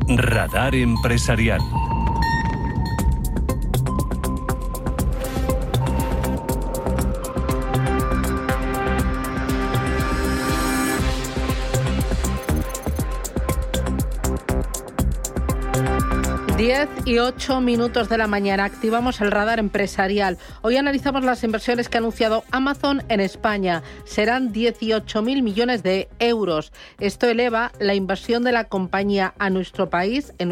Radar Empresarial. Diez y 8 minutos de la mañana, activamos el radar empresarial. Hoy analizamos las inversiones que ha anunciado Amazon en España. Serán 18.000 millones de euros. Esto eleva la inversión de la compañía en nuestro país a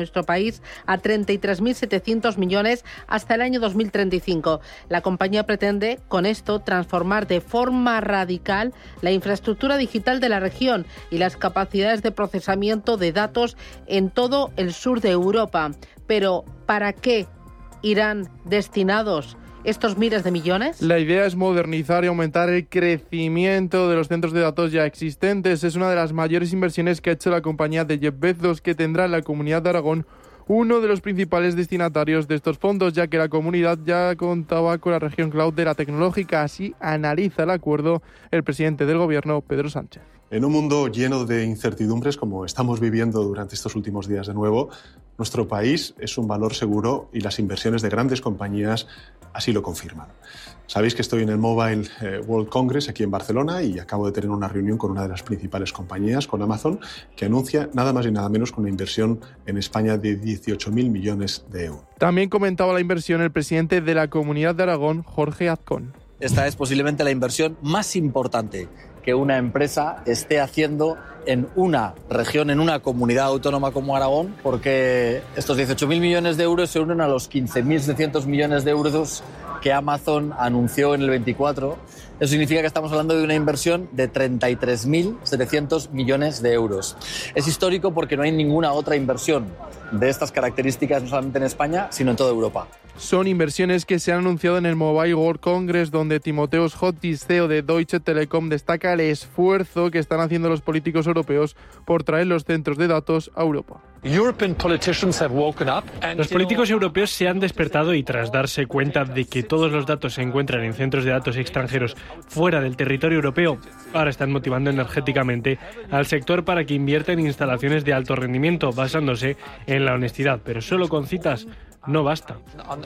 33.700 millones hasta el año 2035. La compañía pretende con esto transformar de forma radical la infraestructura digital de la región y las capacidades de procesamiento de datos en todo el sur de Europa. Pero, ¿para qué irán destinados estos miles de millones? La idea es modernizar y aumentar el crecimiento de los centros de datos ya existentes. Es una de las mayores inversiones que ha hecho la compañía de Jeff Bezos, que tendrá en la Comunidad de Aragón uno de los principales destinatarios de estos fondos, ya que la comunidad ya contaba con la región cloud de la tecnológica. Así analiza el acuerdo el presidente del gobierno, Pedro Sánchez. En un mundo lleno de incertidumbres, como estamos viviendo durante estos últimos días de nuevo, nuestro país es un valor seguro y las inversiones de grandes compañías así lo confirman. Sabéis que estoy en el Mobile World Congress aquí en Barcelona y acabo de tener una reunión con una de las principales compañías, con Amazon, que anuncia nada más y nada menos que una inversión en España de 18.000 millones de euros. También comentaba la inversión el presidente de la Comunidad de Aragón, Jorge Azcón. Esta es posiblemente la inversión más importante que una empresa esté haciendo en una región, en una comunidad autónoma como Aragón, porque estos 18.000 millones de euros se unen a los 15.700 millones de euros que Amazon anunció en el 24. Eso significa que estamos hablando de una inversión de 33.700 millones de euros. Es histórico porque no hay ninguna otra inversión de estas características, no solamente en España, sino en toda Europa. Son inversiones que se han anunciado en el Mobile World Congress, donde Timotheus Hottis, CEO de Deutsche Telekom, destaca el esfuerzo que están haciendo los políticos europeos por traer los centros de datos a Europa. Los políticos europeos se han despertado y tras darse cuenta de que todos los datos se encuentran en centros de datos extranjeros fuera del territorio europeo, ahora están motivando energéticamente al sector para que invierta en instalaciones de alto rendimiento basándose en la honestidad, pero solo con citas no basta.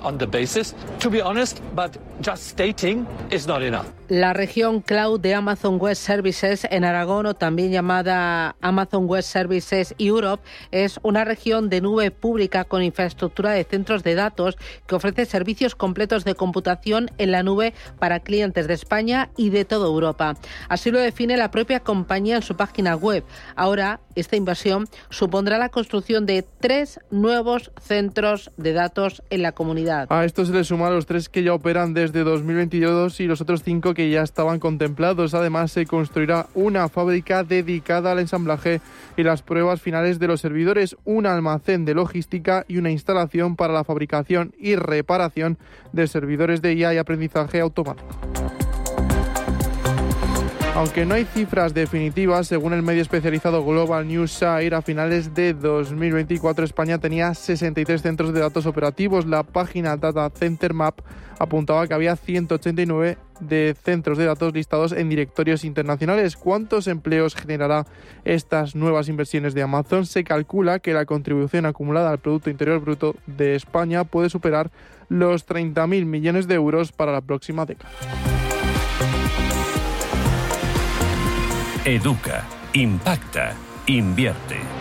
La región cloud de Amazon Web Services en Aragón, o también llamada Amazon Web Services Europe, es una región de nube pública con infraestructura de centros de datos que ofrece servicios completos de computación en la nube para clientes de España y de toda Europa. Así lo define la propia compañía en su página web. Ahora, esta inversión supondrá la construcción de 3 nuevos centros de datos en la comunidad. A esto se le suman los 3 que ya operan desde 2022 y los otros 5 que ya estaban contemplados. Además, se construirá una fábrica dedicada al ensamblaje y las pruebas finales de los servidores, un almacén de logística y una instalación para la fabricación y reparación de servidores de IA y aprendizaje automático. Aunque no hay cifras definitivas, según el medio especializado Global Newswire, a finales de 2024 España tenía 63 centros de datos operativos. La página Data Center Map apuntaba que había 189 de centros de datos listados en directorios internacionales. ¿Cuántos empleos generará estas nuevas inversiones de Amazon? Se calcula que la contribución acumulada al Producto Interior Bruto de España puede superar los 30.000 millones de euros para la próxima década. Educa, impacta, invierte.